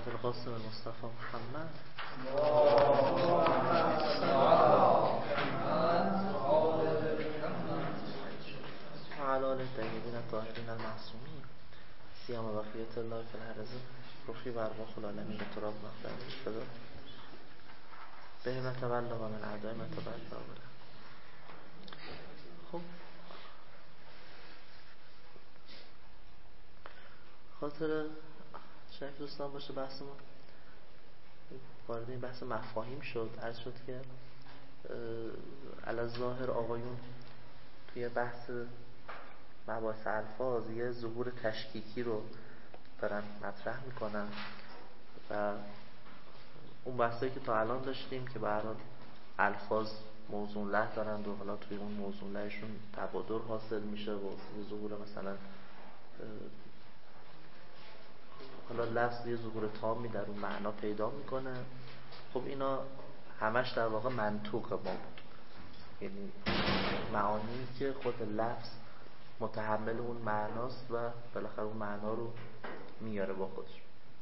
ابوالقاسم مصطفى محمد وعلى آله الطیبین الطاهرین المعصومین سیما بقیت الله فی الارض رفی و ارواح العالمین تراب مقدم شده به متولى و من اعدای متولى بوده. خب خاطر شاید دوستان باشه بحثمون وارد این بحث مفاهیم شد. عرض شد که علی ظاهر آقایون توی بحث مباحث الفاظ یه ظهور تشکیکی رو دارن مطرح میکنن و اون بحثایی که تا الان داشتیم که به هر حال الفاظ موزون له دارند و حالا توی اون موزون لهشون تبادر حاصل میشه و یه ظهور مثلا حالا لفظ یه ظهور تامی در اون معنا پیدا میکنه. خب اینا همش در واقع منطوق ما بود، یعنی معانی که خود لفظ متحمل اون معناست و بالاخره اون معنا رو میاره با خودش.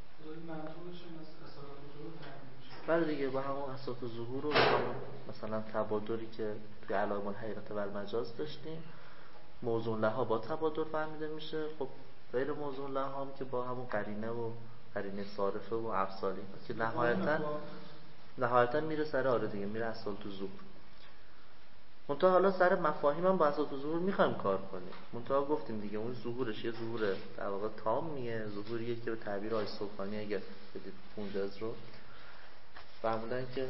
بله دیگه با همون اساس ظهور و همون مثلا تبادری که توی علائم الحقیقت و المجاز داشتیم، موزون لها با تبادر فهمیده میشه. خب غیر موزون لها هم که با همون قرینه و قرینه صارفه و افصالی که نهایتا میره سر آره دیگه میره اصل تو ظهور. منتها حالا سر مفاهیم هم با اساس ظهور میخوایم کار کنیم. منتها گفتیم دیگه اون ظهورش یه ظهور در واقع تامیه، ظهوریه که به تعبیر آقای سبحانی اگر بدید موجز رو فرمودن که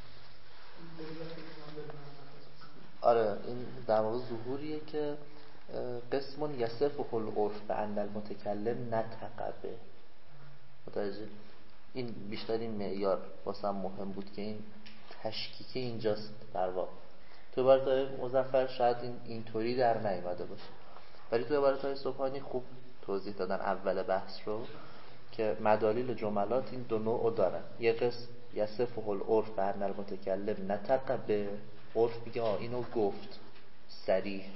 آره این در واقع ظهوریه که قسم یصف العرف بأن المتکلم نطقه. متوجه این بیشتر این معیار واسم مهم بود که این تشکیک اینجاست. در واقع تو عبارت‌های مظفر شاید اینطوری در نیامده باشه، ولی تو عبارت‌های سبحانی خوب توضیح دادن اول بحث رو که مدالیل جملات این دو نوع دارن. یه قسم یصف العرف بأن المتکلم نطق به عرف میگه اینو گفت صریح،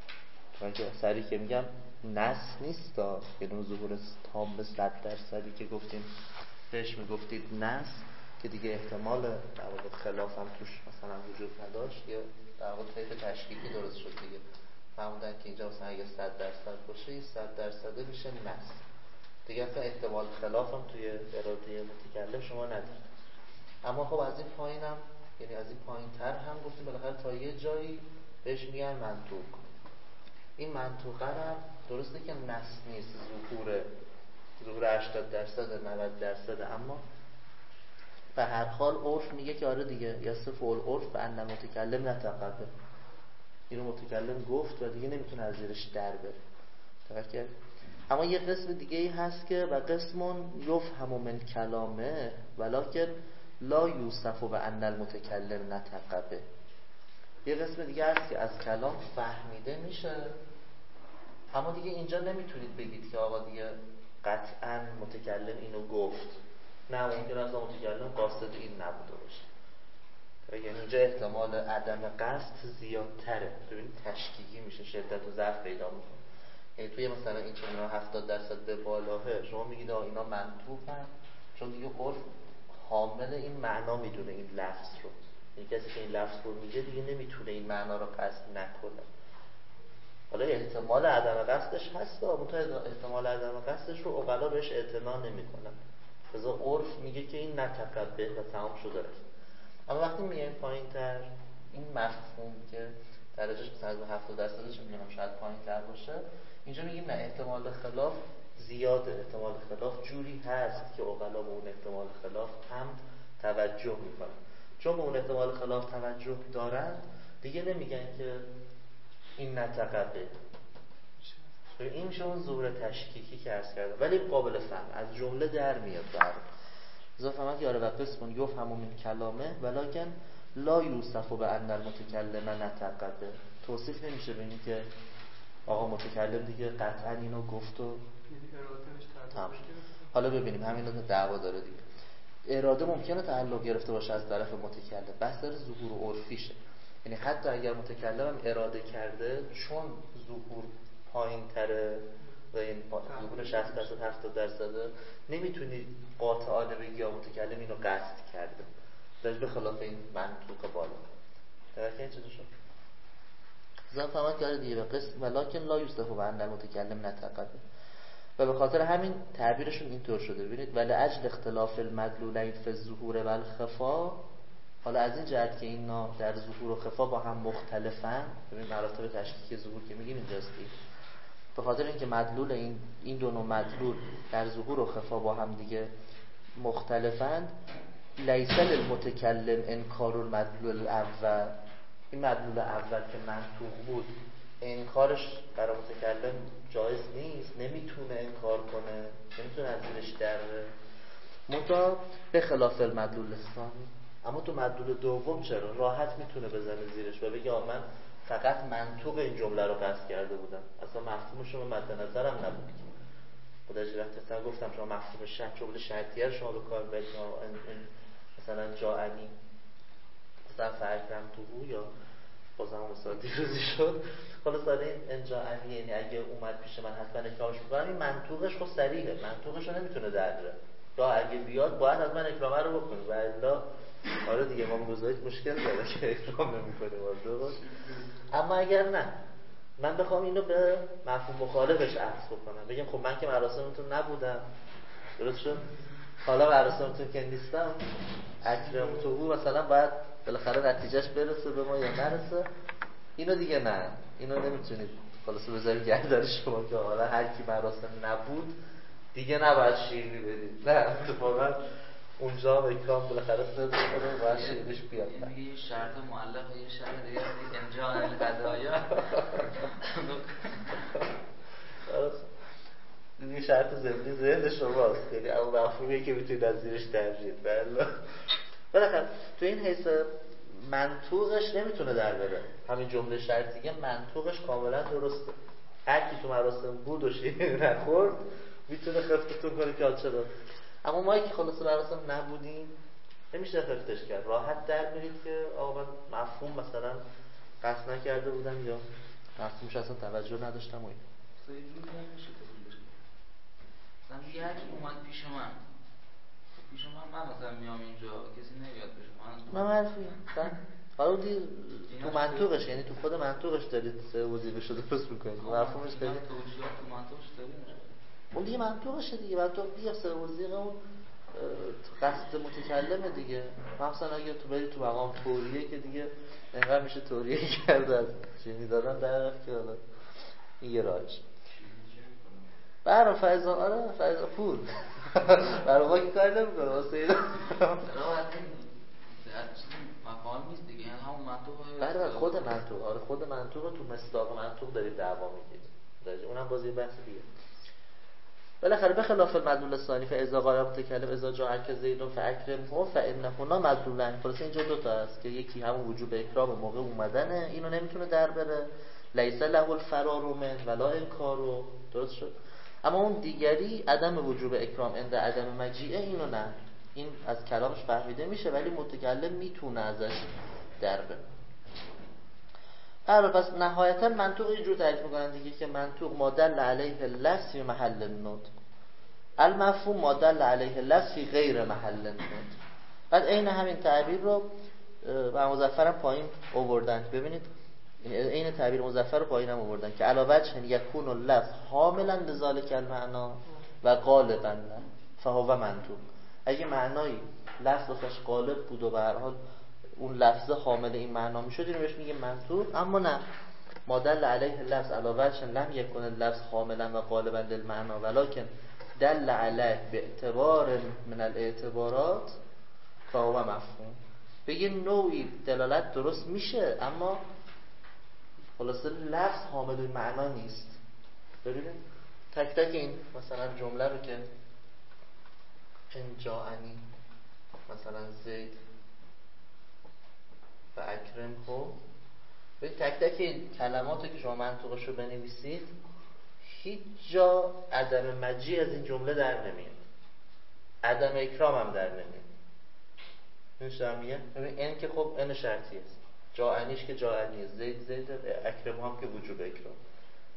صریح که میگم نص نیست یعنی اون ظهور تام به 100% که گفتیم بهش میگفتید نص که دیگه احتمال در واقع خلاف هم توش مثلا وجود نداشت، یا در واقع طیف تشکیکی درست شد دیگه. فهموندن که اینجا مثلا اگه 100% باشه این 100% میشه نص دیگه، اصلا احتمال خلاف هم توی اراده متکلم شما ندارید. اما خب از این پایین هم یعنی از این پایین تر هم گفتیم بالاخره تا یه جایی بهش میگن منطوق. این منطوقه هم درسته که نص نیست، ظهور 80% 90%، اما به هر حال عرف میگه که آره دیگه یصف العرف بأن المتکلم نطق به، اینو متکلم گفت و دیگه نمیتونه از زیرش در بره. اما یه قسم دیگه ای هست که و قسمون یفهم من کلامه ولکن لا یوصف بأن المتکلم نطق به. یه قسم دیگه هست که از کلام فهمیده میشه، اما دیگه اینجا نمیتونید بگید که آقا دیگه قطعا متکلم اینو گفت. نه ممکن است متکلم قاصد این نبوده باشه، یعنی اینجا احتمال عدم قصد زیادتره. ببینید تشکیکی میشه، شدت و ضعف پیدا میکنه. یعنی توی مثلا این که اینا 70% به بالاه شما میگید اینا منطوقن چون دیگه عرف حامل این معنا میدونه این لفظ رو، یعنی کسی که این لفظ رو میگه دیگه نمیتونه این معنا رو قصد نکنه. حالا احتمال عدم قصدش هست، احتمال عدم قصدش رو عقلا بهش اعتنا نمیکنن. لذا عرف میگه که این نطق به و تمام شده است. اما وقتی میگیم پایین تر این مفهوم که درجهش مثلا 70%ش میگم شاید پایین تر باشه، اینجا میگیم نه احتمال خلاف زیاده. احتمال خلاف جوری هست که عقلا به اون احتمال خلاف هم توجه میکنن. چون به اون احتمال خلاف توجه دارن دیگه نمیگن که این نطق به. این میشه اون ظهور تشکیکی که عرض کردم، ولی قابل فهم از جمله در میاد. اضافه فهمت یاره و قسمون یفهم من کلامه ولکن لا یوصف بأن المتکلم نطق به. توصیف نمیشه به این که آقا متکلم دیگه قطعا اینو گفت و تمام. حالا ببینیم همین رو دعوا داره دیگه. اراده ممکنه تعلق گرفته باشه از طرف متکلم، بس داره ظهور عرفیشه. یعنی حتی اگر متکلم هم اراده کرده چون ظهور پایین تره و این ظهور 60% 70% نمیتونی قاطعانه بگی یا متکلم اینو قصد کرده، در به خلاف این منطوق بالا. درکه این چیزو شد زن فهمت کرده دیگه به قسم ولکن لا یوسف و عند المتکلم نتقبه، و به خاطر همین تعبیرشون اینطور شده. ببینید ولی اجل اختلاف المدلولین فی الظهور و الخفا، حالا از این جهت که اینا در ظهور و خفا با هم مختلفن، ببین مراتب تشکیک ظهور که میگیم اینجاست، به خاطر اینکه مدلول این دو نوع مدلول در ظهور و خفا با هم دیگه مختلفند، لیس للمتکلم انکار المدلول الاول، این مدلول اول که منطوق بود انکارش برای متکلم جایز نیست، نمیتونه انکار کنه، نمیتونه از زیرش دره، منتها به خلاف المدلول ثانی. اما تو مدلول دوم چرا راحت میتونه بزنه زیرش و بگه من فقط منطوق این جمله رو قصد کرده بودم، اصلا مفهومش رو مد نظرم نبود. خودش وقتی گفتم شما مفهوم شرط جمله شرطیه رو شما به کار برید، مثلا جاءنی مثلا فکرم تو یا بازم مثلا دیروزی شد، خلاص این انجاءنی یعنی اگه اومد پیش من حتما اکرامش میکنم، این منطوقش خود صریحه، منطوقش رو نمیتونه دره، یا اگه بیاد باید از من اکرامه رو بکنی و الا آره دیگه ما گذارید مشکل داره که اکرام نمیکنیم درست. اما اگر نه من بخوام اینو به مفهوم مخالفش عکس بکنم، بگم خب من که مراسمتون نبودم، درست شد، حالا مراسمتون که نیستم اکرام تو مثلا باید بالاخره نتیجهش برسه به ما یا نرسه، اینو دیگه نه، اینو نمیتونید خلاصه بذارید گردن شما که حالا هر کی مراسم نبود دیگه نباید شیرینی بدید، نه اتفاقا اونجا اکرام بالاخره صدر کنه و باید شیرینیش بیاد. یه شرط معلق یه شرط دیگه انجام الهدایا یه شرط ضمنی ذهن شماست، یعنی اما مفهومیه که میتونید از زیرش درجید. بالاخره تو این حیث منطوقش نمیتونه در بره، همین جمله شرطیه منطوقش کاملا درسته، هر کی تو مراسم بود و شیرینی نخورد میتونه خفتتون کنه که چرا. اما ما که خلاصه مراسم نبودیم نمیشه خفتش کرد، راحت در میرید که آقا من مفهوم مثلا قصد نکرده بودم یا مفهومش اصلا توجه نداشتم و این مثلا یه هرکی اومد پیش من مثلا میام اینجا کسی نمیاد پیش من حرفیم حالا تو منطوقش، یعنی تو خود منطوقش دارید سه وظیفه شده درست میکنید، مفهومش خیلی توجیهات تو منطوقش داریم اون دیگه منطوقشه دیگه، منطوق دیگه سه وظیفه اون قصد متکلمه دیگه، مثلا اگه تو بری تو مقام توریه که دیگه انقدر میشه توریه کرده از چینی دادن در رفت که حالا این یه راهش برای فیضان آره فیضان پول برای ما که کار نمیکنه واسه اینا مفاهیم نیست دیگه، همون منطوق برای خود منطوق، آره خود منطوق تو مصداق منطوق دارید دعوا میگید، اونم باز یه بحث دیگه. بالاخره به خلاف المدلول الثانی فاذا قال متکلم اذا جاءك زید فاکرمه فان هنا مدلولان، خلاص اینجا دو تا است که یکی همون وجوب اکرام موقع اومدنه، اینو نمیتونه در بره، لیس له الفرار من ولا انکار، درست شد. اما اون دیگری عدم وجوب اکرام عند عدم مجیء، اینو نه، این از کلامش فهمیده میشه ولی متکلم میتونه ازش در بره. پس نهایتا منطوق اینجور تعریف میکنن دیگه که منطوق ما دل علیه اللفظ فی محل النطق، المفهوم ما دل علیه اللفظ فی غیر محل النطق. بعد عین همین تعبیر رو و مظفرم پایین آوردن، ببینید عین تعبیر مظفر رو پایین هم آوردن که علاوه وجه یکون اللفظ حاملا لذالک المعنا و غالبا فهو منطوق، اگه معنایی لفظ واسش غالب بود و به هر حال اون لفظ حامل این معنا میشد اینو بهش میگه منطوق. اما نه، ما دل علیه اللفظ علاوه وجه لم یکن اللفظ حاملا و غالبا للمعنا ولکن دل علیه به اعتبار من الاعتبارات فهو مفهوم، بگه نوعی دلالت درست میشه اما خلاصه لفظ حامل معنا نیست. ببینید تک تک این مثلا جمله رو که ان جاءنی مثلا زید و اکرم هو، ببین تک تک این کلماتو که شما منطوقش رو بنویسید هیچ جا عدم مجیء از این جمله در نمیاد، عدم اکرام هم در نمیاد. این چه میگه؟ ببین ان که خب ان شرطی است، جاءنیش که جاءنی، زید اکرم هم که وجوب اکرام،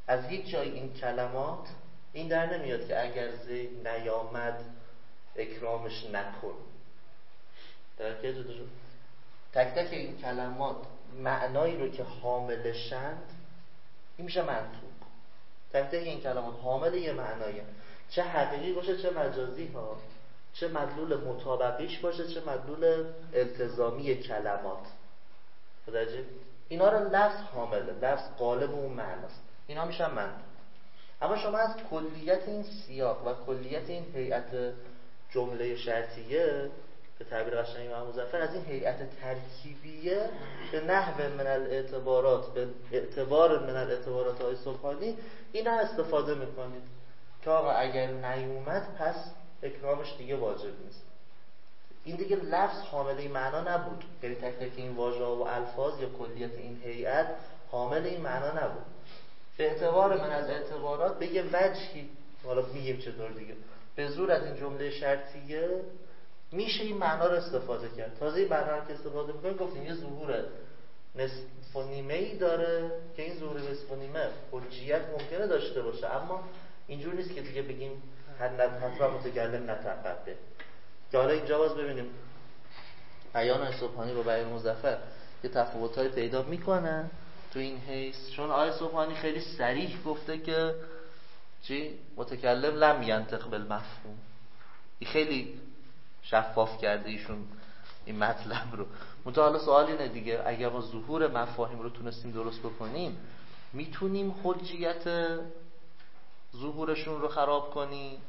از هیچ جای این کلمات این در نمیاد که اگر زید نیامد اکرامش نکن. در که تک تک این کلمات معنایی رو که حاملشند این میشه منطوق. تک تک این کلمات حامل یه معنایی، چه حقیقی باشه چه مجازی ها، چه مدلول مطابقیش باشه چه مدلول التزامی کلمات. متوجه؟ اینا رو لفظ حامله، لفظ قالب اون معناست، اینا میشن منطوق. اما شما از کلیت این سیاق و کلیت این هیئت جمله شرطیه به تعبیر قشنگ محمود مظفر از این هیئت ترکیبیه به نحو من الاعتبارات، به اعتبار من الاعتبارات های سبحانی اینا استفاده میکنید که آقا اگر نیومد پس اکرامش دیگه واجب نیست. این دیگه لفظ حامل معنا نبود، یعنی تک تک این واژه و الفاظ یا کلیت این هیئت حامل این معنا نبود. به اعتبار من از اعتبارات به یه وجهی، حالا میگیم چطور دیگه، به زور از این جمله شرطیه میشه این معنا رو استفاده کرد. تازه این معنا رو که استفاده میکنیم گفتیم یه ظهور نصف و نیمه‌ای داره که این ظهور نصف و نیمه حجیت ممکنه داشته باشه، اما اینجور نیست که دیگه بگیم حتما متکلم نتقبه. که حالا اینجا باز ببینیم بیان سبحانی با بیان مظفر یه تفاوت‌های پیدا میکنه تو این حیث، چون آیه سبحانی خیلی صریح گفته که چی؟ متکلم لم ینطق بالمفهوم. این خیلی شفاف کرده ایشون این مطلب رو. منتها حالا سوال اینه دیگه، اگر ما ظهور مفاهیم رو تونستیم درست بکنیم میتونیم حجیت ظهورشون رو خراب کنیم؟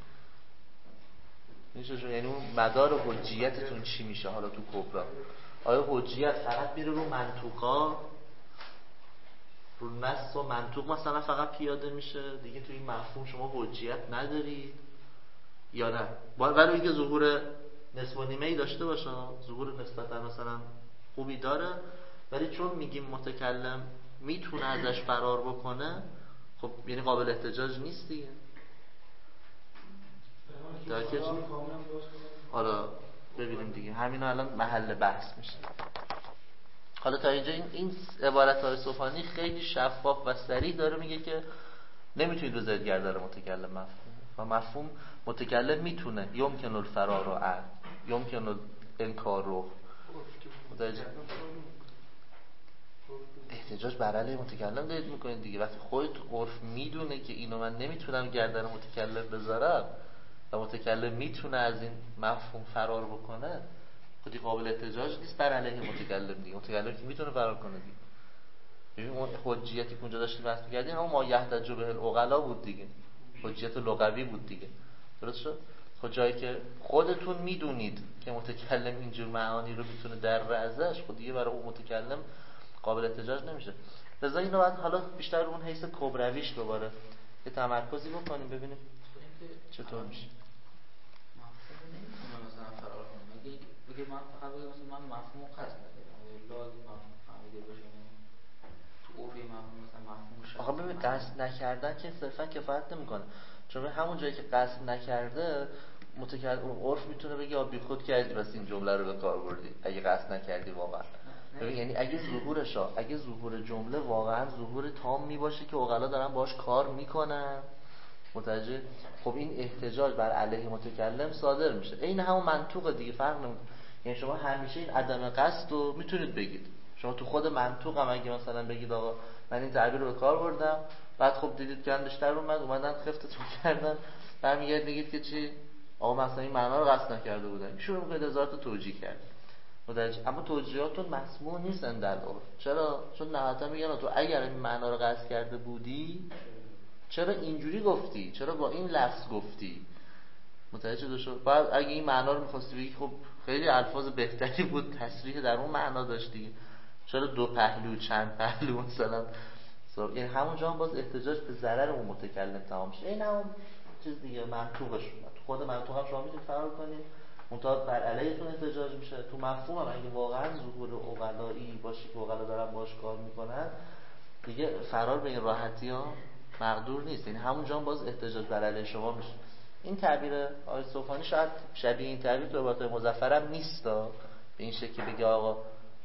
یعنی اون مدار حجیتتون چی میشه حالا تو کبرا؟ آیا حجیت فقط میره رو منطوقا، رو نص و منطوق مثلا فقط پیاده میشه دیگه تو این مفهوم شما حجیت ندارید، یا نه ولی اینکه ظهور نصف و نیمه‌ای داشته باشه، ظهور نسبتا مثلا خوبی داره، ولی چون میگیم متکلم میتونه ازش فرار بکنه، خب یعنی قابل احتجاج نیست دیگه. درکش؟ حالا ببینیم دیگه، همین الان محل بحث میشه. حالا تا اینجا این عبارت‌های سبحانی خیلی شفاف و صریح داره میگه که نمیتونید رو ضد گردن متکلم مفهوم و مفهوم متکلم میتونه یمکن الفرار و عد یمکن الانکار رو احتجاج بر علیه متکلم دارید میکنید دیگه. وقتی خودت عرف میدونه که اینو من نمیتونم گردن متکلم بذارم و متکلم میتونه از این مفهوم فرار بکنه، خودی قابل احتجاج نیست بر علیه متکلم دیگه. متکلم که میتونه فرار کنه دیگه. ببین اون حجیتی که اونجا داشتیم بحث می‌کردیم همون ما یحتج به العقلا بود دیگه، حجیت لغوی بود دیگه. درست شد؟ خب جایی که خودتون میدونید که متکلم اینجور معانی رو میتونه در ازش، خب دیگه برای اون متکلم قابل احتجاج نمیشه. لذا اینو بعد حالا بیشتر اون حیث کبرویش دوباره یه تمرکزی بکنیم ببینیم چطور میشه. مفهوم نمیتونه مثلا فرار کنه. اگه من فقط بگم مثلا من مفهوم قصد ندارم، الا اگه مفهوم فهمیده باشم تو عرف مفهوم مثلا مفهوم شد. آخه ببین قصد نکردن که صرفا کفایت نمیکنه، چون همون جایی که قصد نکرده متکلم عرف میتونه بگه آ بی خود کردی بس این جمله رو به کار بردی اگه قصد نکردی واقعا. ببین یعنی اگه ظهور جمله واقعا ظهور تام می باشه که عقلا دارن باش کار میکنن، متوجه؟ خب این احتجاج بر علیه متکلم صادر میشه. این همون منطوق دیگه، فرق نمیکنه. یعنی شما همیشه این عدم قصد رو میتونید بگید. شما تو خود منطوق هم اگه مثلا بگید آقا من این تعبیر رو به کار بردم، بعد خب دیدید گندش در اومدن خفتتون کردن، برمیگردید میگید که چی؟ آقا مثلا این معنا رو قصد نکرده بودن. شروع میکنید هزار تا توجیه کرد. متوجه؟ اما توجیهاتون مسموع نیستن در عرف. چرا؟ چون نهایتا میگن تو اگر این معنا رو قصد کرده بودی چرا اینجوری گفتی؟ چرا با این لفظ گفتی؟ متوجه شد؟ بعد اگه این معنا رو می‌خواستی بگی خب خیلی الفاظ بهتری بود، تصریح در اون معنا داشت دیگه. چرا دو پهلو چند پهلو مثلا؟ یعنی همونجا هم باز احتجاج به ضرر اون متکلم تمام میشه. این همون چیز دیگه منطوقش. تو خود منطوق هم شما میتونید فرار کنید، منتها بر علیهتون احتجاج میشه. تو مفهوم هم اگه واقعا ظهور عقلایی باشه که عقلا دارن باش کار میکنن دیگه فرار به این راحتی ها مقدور نیست. یعنی همونجا هم باز احتجاج بر علیه شما میشه. این تعبیر آقای سبحانی شاید شبیه این تعبیر تو عبارت مظفر هم نیست، به این شکل بگه آقا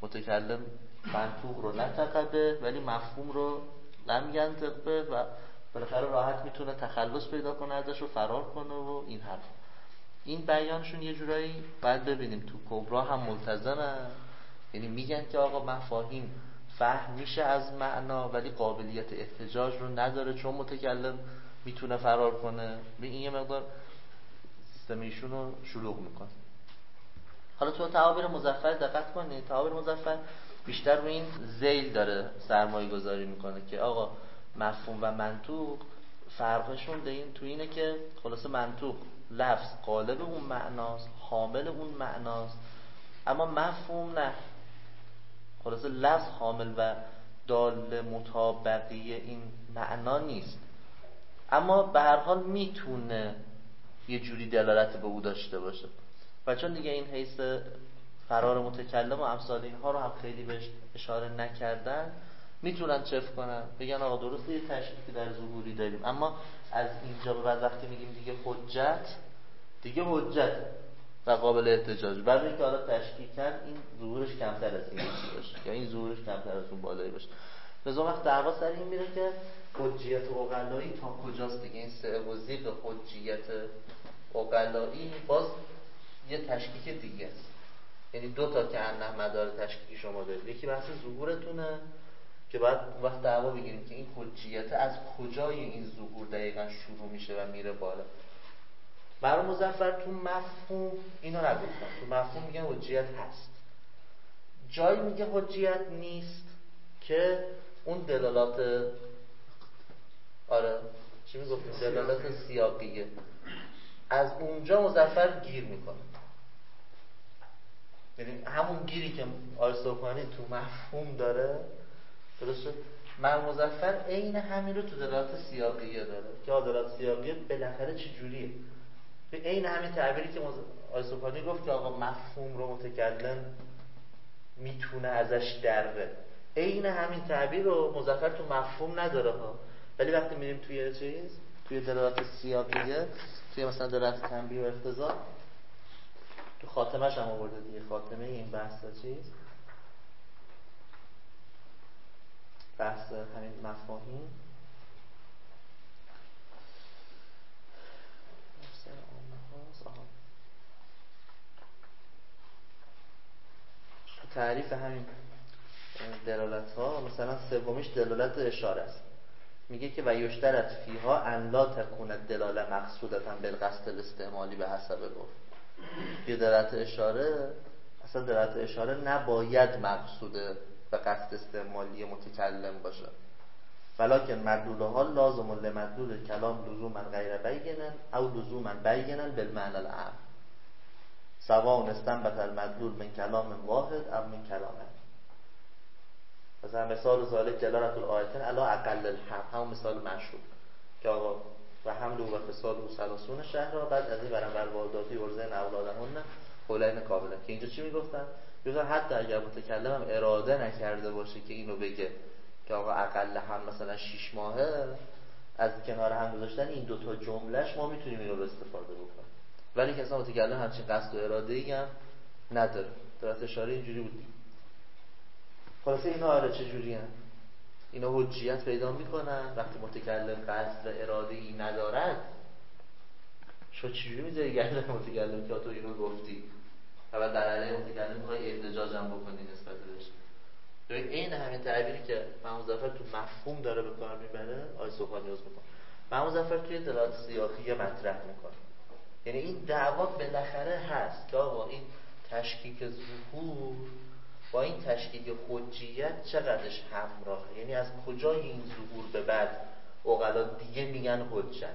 متکلم منطوق رو نتقبه ولی مفهوم رو لم ینطق به و بالاخره راحت میتونه تخلص پیدا کنه ازش و فرار کنه و این حرف. این بیانشون یه جورایی باید ببینیم تو کبرا هم ملتزمن، یعنی میگن که آقا مفاهیم فهم میشه از معنا ولی قابلیت احتجاج رو نداره چون متکلم میتونه فرار کنه. این یه مقدار سیستم ایشون رو شلوغ میکنه. حالا تو تعابیر مظفر دقت کنید، تعابیر مظفر بیشتر رو این ذیل داره سرمایه گذاری میکنه که آقا مفهوم و منطوق فرقشون تو اینه که خلاصه منطوق لفظ قالب اون معناست، حامل اون معناست، اما مفهوم نه، خلاصه لفظ حامل و دال مطابقی این معنا نیست، اما به هر حال میتونه یه جوری دلالت به او داشته باشه. و چون دیگه این حیث فرار متکلم و امثال اینها رو هم خیلی بهش اشاره نکردن، میتونن چف کنن بگن آقا درسته یه تشریفی در ظهوری داریم، اما از اینجا به بعد وقتی میگیم دیگه حجت و قابل احتجاج، برای اینکه حالا تشکیل کرد این ظهورش کمتر از این باشه یا این ظهورش کمتر از اون بالایی باشه. لذا وقت دعوا سر این میره که حجیت عقلایی تا کجاست دیگه. این سه وزیق حجیت عقلایی باز یه تشکیک دیگه است، یعنی دو تا که انه مدار تشکیکی شما دارید. یکی بحث ظهورتونه که بعد وقت دعوا بگیریم که این حجیت از کجای این ظهور دقیقا شروع میشه و میره بالا. برای مظفر تو مفهوم اینو نگفتن، تو مفهوم میگن حجیت هست، جایی میگه حجیت نیست که اون دلالات چی میگفتیم دلالات سیاقیه از اونجا مظفر گیر میکنه. یعنی همون گیری که آقای سبحانی تو مفهوم داره درسته، مظفر عین همین رو تو دلالات سیاقیه داره که دلالات سیاقیه بالاخره چه جوریه. عین همین تعبیری که آقای سبحانی گفت که آقا مفهوم رو متکلم میتونه ازش دره، عین همین تعبیر رو مظفر تو مفهوم نداره ها، ولی وقتی میریم توی دلالات سیاقیه، توی مثلا دلالات تنبیه و اقتضا، تو خاتمه‌ش هم آورده دیگه، خاتمه این بحث بحث همین مفاهیم تو تعریف همین دلالت ها مثلا سومیش دلالت اشاره است، میگه که و یشترط فیها ان لا تکون دلاله مقصودتا بالقصد الاستعمالی به حسب العرف. یه دلالت اشاره اصلا دلالت اشاره نباید مقصود به قصد استعمالی متکلم باشه، ولکن مدلولها لازم لمدلول کلام لزوما غیر بینا او لزوما بینا بالمعنى العام سواء استنبط المدلول من کلام واحد او من کلامه. مثلا مثال ذالک دلالت الآیتین علی اقل الحمل، همون مثال مشهور که آقا و حمل و فصال و ثلاثون شهر بعد از این برابر والداتی ورزه اولادهن حولین کاملا، که اینجا چی میگفتن؟ میگفتن حتی اگر متکلم هم اراده نکرده باشه که اینو بگه که آقا اقل هم مثلا 6 ماهه، از کنار هم گذاشتن این دوتا جملهش ما میتونیم اینو به استفاده بکنیم، ولی که اصلا متکلم همچین قصد و اراده‌ای هم نداره. درست اشاره اینجوری بود. خلاصه اینا چجوری هست؟ اینا حجیت پیدا میکنن وقتی متکلم قصد و اراده ای ندارد. شو چجوری میذاری گردن متکلم که تو اینو گفتی و در علیه متکلم میخوای احتجاج هم بکنی نسبت بهش؟ ببین این همین تعبیری که محمود ظفر تو مفهوم داره به کار میبره آقای سبحانی عرض میکنه، محمود ظفر توی دلالات سیاقیه مطرح میکنه. یعنی این دعوا بالاخره هست که آقا این تشکیک ظهور با این تشکیک حجیت چقدرش همراهه، یعنی از کجای این ظهور به بعد عقلا دیگه میگن حجت،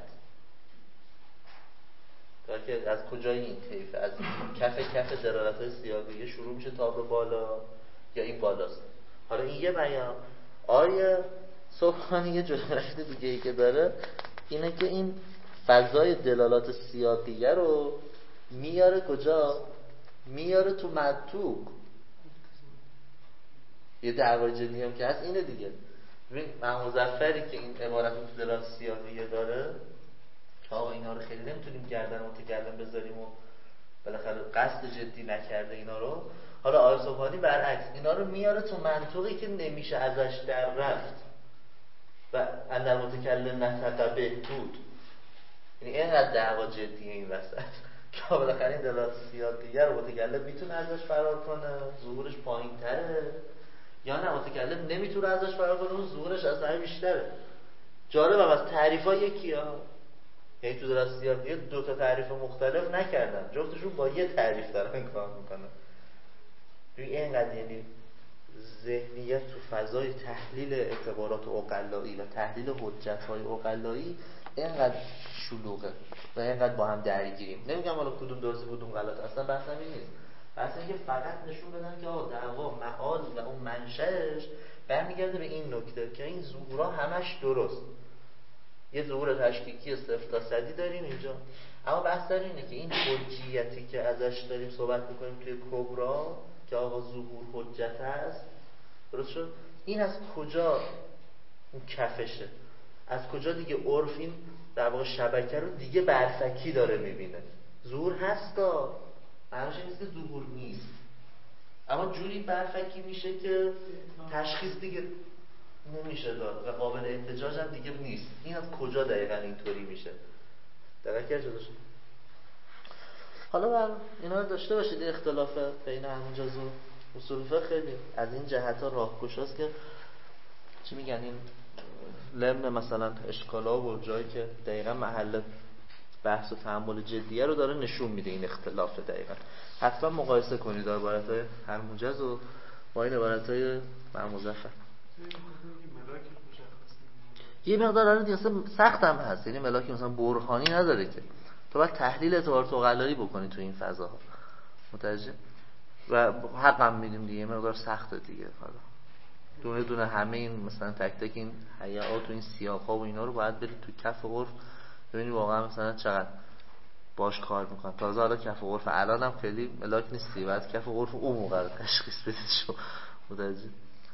تا که از کجای این طیفه از کف دلالت‌های سیاقیه شروع میشه تا به بالا یا این بالاست. حالا این یه بیان. آیه سبحانی یه جلوه دیگه ای که داره اینه که این فضای دلالات سیاقیه رو میاره کجا؟ میاره تو منطوق. یه دعوای جدی هم که هست اینه دیگه. ببین مظفری که این عبارت رو تو دلالات سیاقیه داره که آقا اینا رو خیلی نمیتونیم گردن متکلم بذاریم و بالاخره قصد جدی نکرده اینا رو. حالا آیه سبحانی برعکس اینا رو میاره تو منطوقی که نمیشه ازش در رفت. و اندر متکلم نطق بهبود، یعنی اینقدر دعوا جدیه این وسط که بالاخره این دلالات سیاقیه رو متکلم میتونه ازش فرار کنه، ظهورش پایین تره، یا نه متکلم نمیتونه ازش فرار کنه و ظهورش از همه بیشتره. جالب هم از تعریفا یکی ها، یعنی تو دلالات سیاقیه دو تا تعریف مختلف نکردن، جفتشون با یه تعریف دارن کار میکنن. اینقدر یعنی ذهنیت تو فضای تحلیل اعتبارات عقلایی و تحلیل حجت‌های عقلایی اینقدر شلوغه و اینقدر با هم درگیریم. نمیگم حالا کدوم درسته کدوم غلط، اصلا بحثم این نیست. بحث اینه که فقط نشون بدن که دعوا معال و اون منشأش برمیگرده به این نکته که این ظهورها همش درست. یه ظهور تشکیکی 0 تا 100 داریم اینجا، اما بحث اینه که این حجیتی که ازش داریم صحبت می‌کنیم توی کبرا که آقا ظهور حجت هست، درست شد؟ این از کجا اون کفشه؟ از کجا دیگه عرف این در واقع شبکه رو دیگه برفکی داره میبینه؟ ظهور هستا، معنیش نیست که ظهور نیست، اما جوری برفکی میشه که تشخیص دیگه نمیشه داد و قابل احتجاج هم دیگه نیست. این از کجا دقیقا اینطوری میشه؟ دقیقا که جدا شد. حالا بر اینا رو داشته باشید، اختلاف بین همونجاز و اصول فقه خیلی از این جهت ها راهگشاست که چی میگن این لمن مثلا اشکالا و جایی که دقیقا محل بحث و تأمل جدیه رو داره نشون میده. این اختلاف دقیقا حتما مقایسه کنید عبارت‌های هرموجز و با این عبارت‌های مرموزفر. یه مقدار آره دیگه سخت هم هست، یعنی ملاکی مثلا برهانی نداره که تو باید تحلیل اعتبارات عقلایی بکنی تو این فضاها، متوجه؟ و حق هم میدیم دیگه، مقدار سخته دیگه. حالا دونه دونه همه این مثلا تک تک این حیات و این سیاق‌ها و اینا رو باید برید تو کف عرف ببینید واقعا مثلا چقدر باش کار میکنن. تازه حالا کف عرف الان هم خیلی ملاک نیستی، بعد کف عرف اون موقع رو تشخیص بدید شو، متوجه؟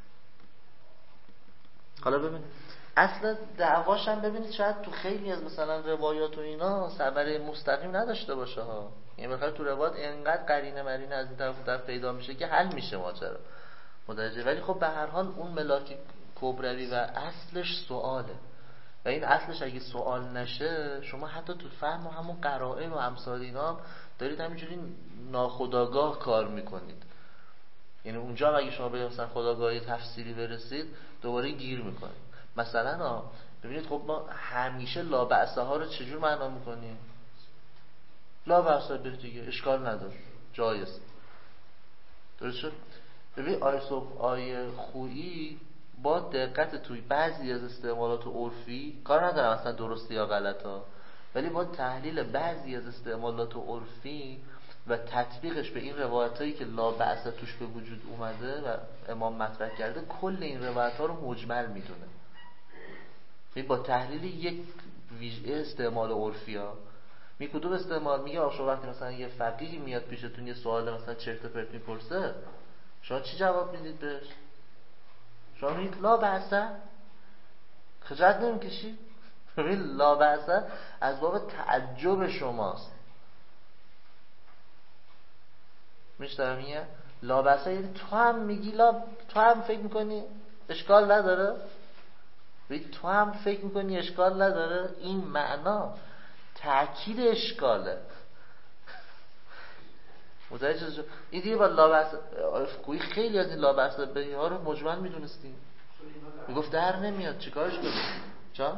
حالا ببینید اصل دعواش هم ببینید شاید تو خیلی از مثلا روایات و اینا ثمره مستقیم نداشته باشه ها، یعنی بخاطر تو روایات اینقدر قرینه مرینه از این طرف پیدا میشه که حل میشه ماجرا، متوجه؟ ولی خب به هر حال اون ملاک کبروی و اصلش سواله و این اصلش اگه سوال نشه شما حتی تو فهم و همون قرائن و امثال اینا هم دارید همینجوری ناخودآگاه کار میکنید. یعنی اونجا هم اگه شما به مثلا خودآگاهی تفسیری برسید دوباره گیر میکنید. مثلا ببینید خب ما همیشه لا بأسه ها رو چجور معنا میکنیم؟ لا بأسه به دیگه اشکال نداره، جایز، درست شد؟ ببین آیه خویی با دقت توی بعضی از استعمالات عرفی کار ندارم اصلا درسته یا غلطه، ولی با تحلیل بعضی از استعمالات عرفی و تطبیقش به این روایتایی که لا بأس توش به وجود اومده و امام مطرح کرده کل این روایت‌ها رو مجمل میدونه. با تحلیل یک استعمال عرفی ها کدوم استعمال میگه آشو وقتی مثلا یه فقیهی میاد پیشتون یه سوال مثلا چرت و پرت میپرسه شما چی جواب میدید بهش؟ شما میگید لا بأس، خجالت نمیکشید؟ ببین لا بأس از باب تعجب شماست، میشترم میگه لا بأس یعنی تو هم میگی تو هم فکر میکنی اشکال نداره؟ تو هم فکر میکنی اشکال نداره؟ این معنا تأکید اشکاله، متوجه شد؟ این دیگه با لابس کوی خیلی از این لابس بهی ها رو مجمل میدونستیم، میگفت در نمیاد چیکارش کنیم؟ چا؟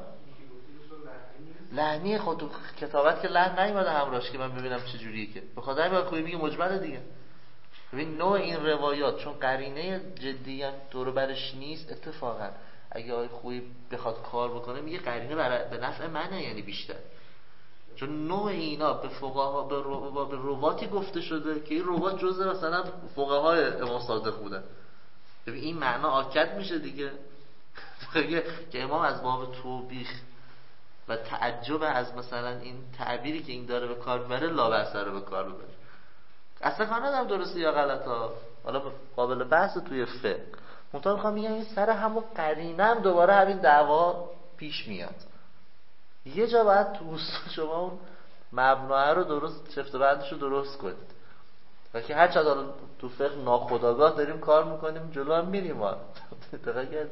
لحنی خود تو کتابت که لحن نیومده همراهش که من ببینم چه جوریه، که بخاطر همین کوی میگه مجمله دیگه. ببین نوع این روایات چون قرینه جدی هم دور برش نیست، اتفاقا اگه آقای خویی بخواد کار بکنه میگه قرینه به نفع منه، یعنی بیشتر، چون نوع اینا به فقها به رواتی گفته شده که این روات جزء مثلا فقهای امام صادق بودن. ببین این معنا آکد میشه دیگه که امام از باب توبیخ و تعجب از مثلا این تعبیری که این داره به کار ببره لا بأس رو به کار ببره. اصلا کار ندارم درسته یا غلطه، حالا قابل بحث توی فقه. منتها میخوام میگم این سر همون قرینه هم دوباره همین دعوا پیش میاد. یه جا باید تو اصول شما اون مبناه رو درست چفت و بندش رو درست کنید و که هر چقدر تو فقه ناخودآگاه داریم کار میکنیم جلو هم میریم دقیقا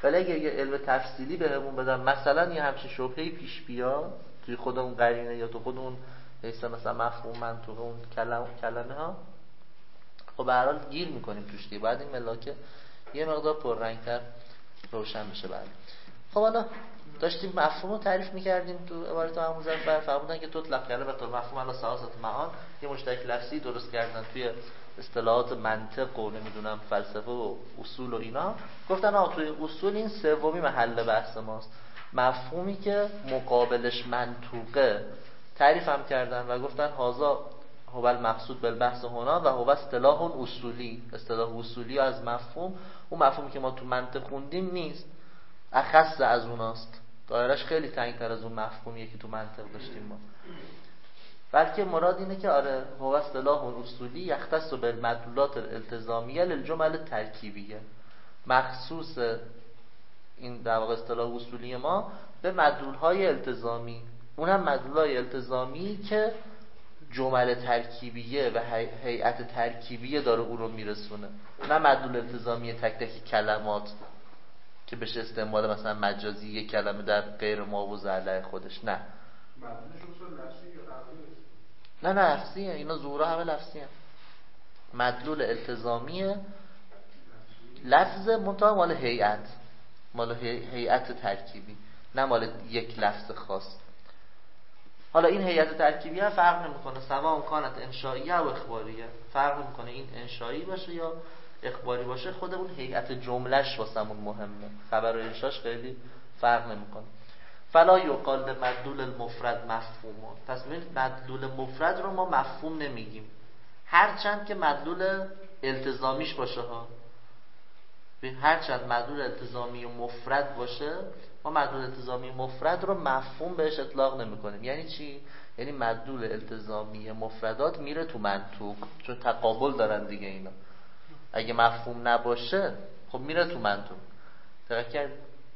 ولی اگه یه علم تفصیلی بهمون بدن، مثلا یه همچین شبهه‌ای پیش بیاد توی خود اون قرینه یا تو خود اون مثلا مفهوم منطوق اون کلمه ها، خب به هر حال گیر میکنیم توش دیگه. بعد این ملاکه یه مقدار پررنگ‌تر روشن بشه. بعد خب حالا داشتیم مفهوم رو تعریف میکردیم تو عبارت آموزش، فرمودن که تطلق کلمه مفهوم علی ثلاثه معان، یه مشترک لفظی درست کردن توی اصطلاحات منطق و نمیدونم فلسفه و اصول و اینا. گفتن توی اصول این سومی محل بحث ماست، مفهومی که مقابلش منطوقه. تعریف هم کردن و گفتن هازا هو المقصود بالبحث هنا و هو اصطلاح اصولی. اصطلاح اصولی از مفهوم، اون مفهومی که ما تو منطق خوندیم نیست، اخص از اوناست، دایرش خیلی تنگ‌تر از اون مفهومیه که تو منطق داشتیم ما. بلکه مراد اینه که آره هو اصطلاح اصولی یختص بالمدلولات الالتزامیه للجمل ترکیبیه، مخصوص این در واقع اصطلاح اصولی ما به مدلول‌های التزامی، اونم مدلول‌های التزامی که جمل ترکیبیه و هیئت ترکیبیه داره اون رو میرسونه، نه مدلول التزامی تک تک کلمات که بشه استعمال مثلا مجازی یک کلمه در غیر موضوع علیه خودش. نه نه لفظیه، اینا ظهورا همه لفظیه. مدلول التزامی لفظ منطقه مال هیئت، مال هیئت ترکیبی، نه مال یک لفظ خاص. حالا این هیئت ترکیبی ها فرق نمیکنه سواء کانت انشائیه و اخباریه، فرق نمیکنه این انشایی باشه یا اخباری باشه، خود اون هیئت جملهش واسمون مهمه، خبر و انشاش خیلی فرق نمیکنه. فلا یقال مدلول المفرد مفهوم. پس ببینید مدلول مفرد رو ما مفهوم نمیگیم، هرچند که مدلول التزامیش باشه ها. هرچند مدلول التزامی مفرد باشه، ما مدلول التزامی مفرد رو مفهوم بهش اطلاق نمی‌کنیم. یعنی چی؟ یعنی مدلول التزامی مفردات میره تو منطوق، چون تقابل دارن دیگه اینا. اگه مفهوم نباشه خب میره تو منطوق. دقیق کرد؟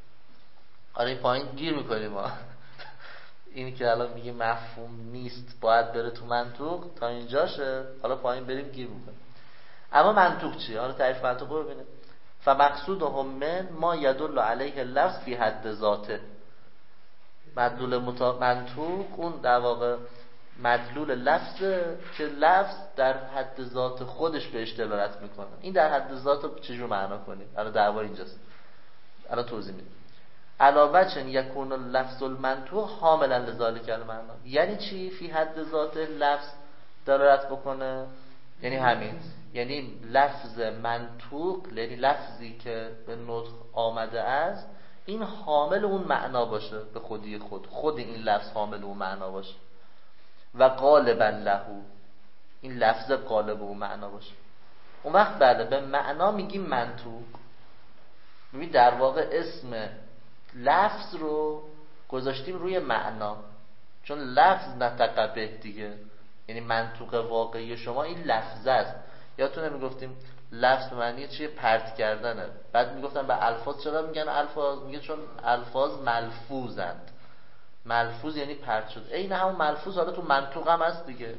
آره پایین گیر می‌کنیم ما. اینی که الان میگه مفهوم نیست باید بره تو منطوق تا اینجاشه، حالا پایین بریم گیر می‌کنیم. اما منطوق چیه؟ حالا تعریف منطوق رو ببینید. فمقصودهم من ما يدل عليه اللفظ فی حد ذاته. مدلول منطوق اون در واقع مدلول لفظه که لفظ در حد ذات خودش بهش دلالت میکنه. این در حد ذات رو چجور معنا کنیم؟ الان دعوا اینجاست، الان توضیح میدم. علاوه چن یکون اللفظ المنطوق حاملا لذالک المعنا. یعنی چی فی حد ذات لفظ دلالت بکنه؟ یعنی همین، یعنی لفظ منطوق، یعنی لفظی که به نطق آمده است، این حامل اون معنا باشه به خودی خود این لفظ حامل اون معنا باشه و غالبا له، این لفظ غالب اون معنا باشه. اون وقت بله به معنا میگیم منطوق. ببین در واقع اسم لفظ رو گذاشتیم روی معنا، چون لفظ نطق به دیگه، یعنی منطوق واقعی شما این لفظ است. یادتونه میگفتیم لفظ معنی چیه؟ پرت کردنه. بعد میگفتن به الفاظ چرا میگن الفاظ؟ میگه چون الفاظ ملفوظند. ملفوظ یعنی پرت شد. این همون ملفوظ حالا تو منطوق هم هست دیگه.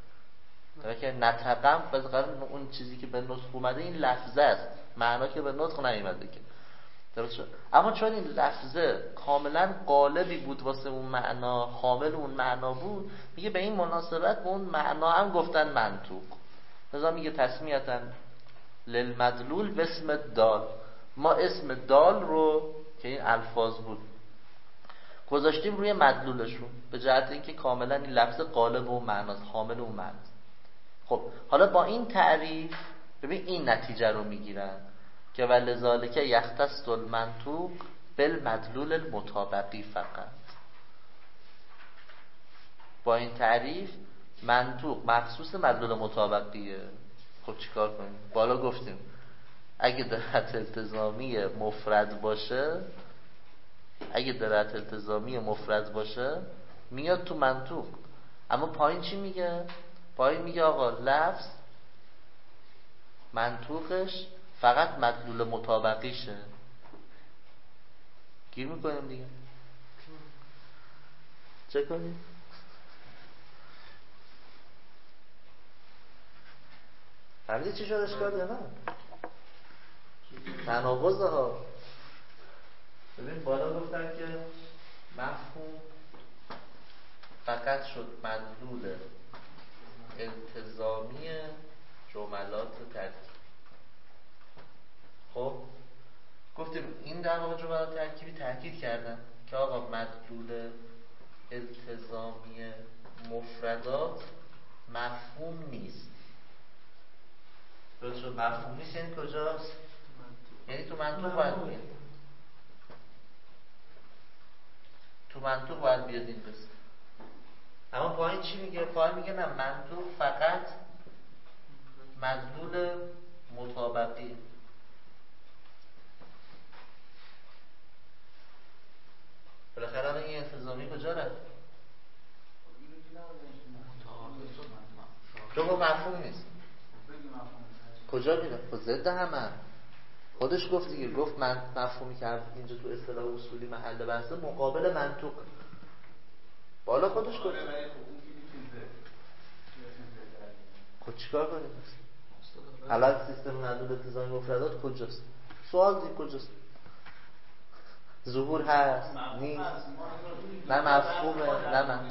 که نطقم بذار اون چیزی که به نطق اومده این لفظ است، معنا که به نطق نیومده که. درست شد. اما چون این لفظه کاملا قالبی بود واسه اون معنا، حامل اون معنا بود، میگه به این مناسبت به اون معنا هم گفتن منطوق. لذا میگه تسمیتا للمدلول به اسم دال. ما اسم دال رو که این الفاظ بود گذاشتیم روی مدلولشون به جهت اینکه کاملا این لفظ قالب اون معناست، حامل اون معناست. خب حالا با این تعریف ببین این نتیجه رو میگیرن که ولذالک یختص المنطوق بالمدلول المطابقی فقط. با این تعریف منطوق مخصوص مدلول مطابقیه. خب چیکار کنیم؟ بالا گفتیم اگه درجت التزامی مفرد باشه، اگه درجت التزامی مفرد باشه میاد تو منطوق. اما پایین چی میگه؟ پایین میگه آقا لفظ منطوقش فقط مدلول مطابقیشه. گیر میکنیم دیگه. چه کنیم؟ فهمیدی چی شد اشکال یا نه؟ تناقض ها ببین بالا گفتن که مفهوم فقط شد مدلول التزامی جملات ترکیبی. خب گفتیم این در واقع جملات ترکیبی تاکید کردن که آقا مدلول التزامی مفردات مفهوم نیست. درست شد؟ مفهوم نیست یعنی کجاست؟ یعنی تو منطق باید بیاد، تو منطق باید بیاد این قسم. اما پایین چی میگه؟ پایین میگه نه، منطق فقط مدلول مطابقی. بالاخره این التزامی کجا رفت؟ چون گفت مفهوم نیست. کجا میره؟ خود ضد همه. خودش گفت دیگه، گفت من مفهومی که اینجا تو اصطلاح اصولی محل بحثه مقابل منطق. بالا خودش گفت. خود چیکار کنیم؟ الان سیستم مدلول التزامی مفردات کجاست؟ سوال دیگه کجاست؟ ظهور هست؟ نیست؟ نه مفهومه؟ نه من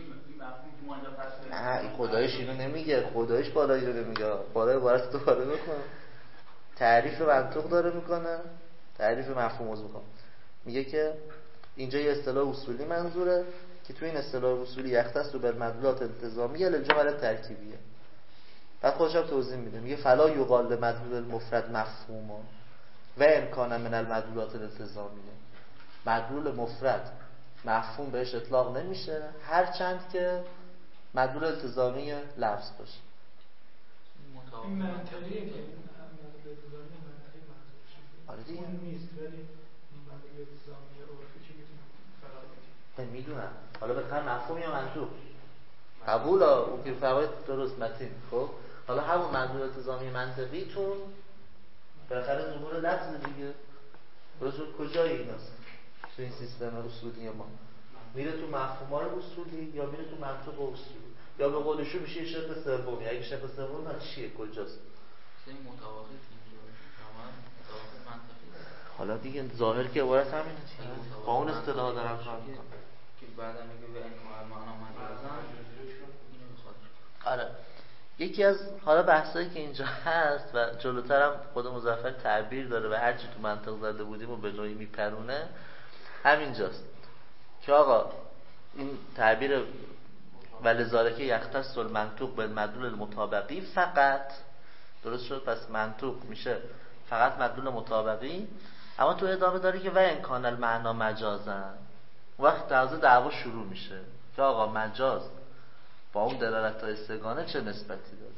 نه خدایش اینو نمیگه، خدایش بالا اینو نمیگه. بالا عبارت دوباره بکن، تعریف منطق داره میکنه، تعریف مفهوم موضوع میکنه. میگه که اینجا یه اصطلاح اصولی منظوره که تو این اصطلاح اصولی یختص بالمدلولات التزامیه للجمل ترکیبیه. بعد خودش هم توضیح میده، میگه فلا یقال مدلول المفرد مفهوما و امکان من المدلولات الالتزامیه. مدلول مفرد مفهوم بهش اطلاق نمیشه هرچند که مدلول التزامی لفظ باشه. این منطقیه که مدلول التزامی منطقی منظور شده. آره دیگه. اون نیست ولی مدلول التزامی عرفی چی میتونه فرا بگیره. میدونم. حالا بخیر مفهوم یا منطوق قبول اون که فواید درست متین. خب حالا همون مدلول التزامی منطقیتون بالاخره ظهور لفظ دیگه. درست کجای ایناست؟ تو این سیستم اصولی ما میره تو مفهوم‌های اصولی یا میره تو منطق اصولی یا به قولشو میشه شق سومی. اگه شق سوم ها چیه کجاست؟ این مطابقت اینجا تمام مطابقت منطقی. حالا دیگه ظاهر که عبارت همینه با اون اصطلاح دارم کار میکنم که بعدا میگه به این معنا مجازن اینو میخواد. آره یکی از حالا بحثایی که اینجا هست و جلوترم خود مظفر تعبیر داره و هرچی تو منطق زده بودیم و به نوعی میپرونه همینجاست که آقا این تعبیر ولذالک یختص المنطوق بالمدلول المطابقی فقط. درست شد؟ پس منطوق میشه فقط مدلول مطابقی. اما تو ادامه داره که و امکان المعنا مجازن. وقت تازه دعوا شروع میشه که آقا مجاز با اون دلالت‌های سگانه چه نسبتی داره؟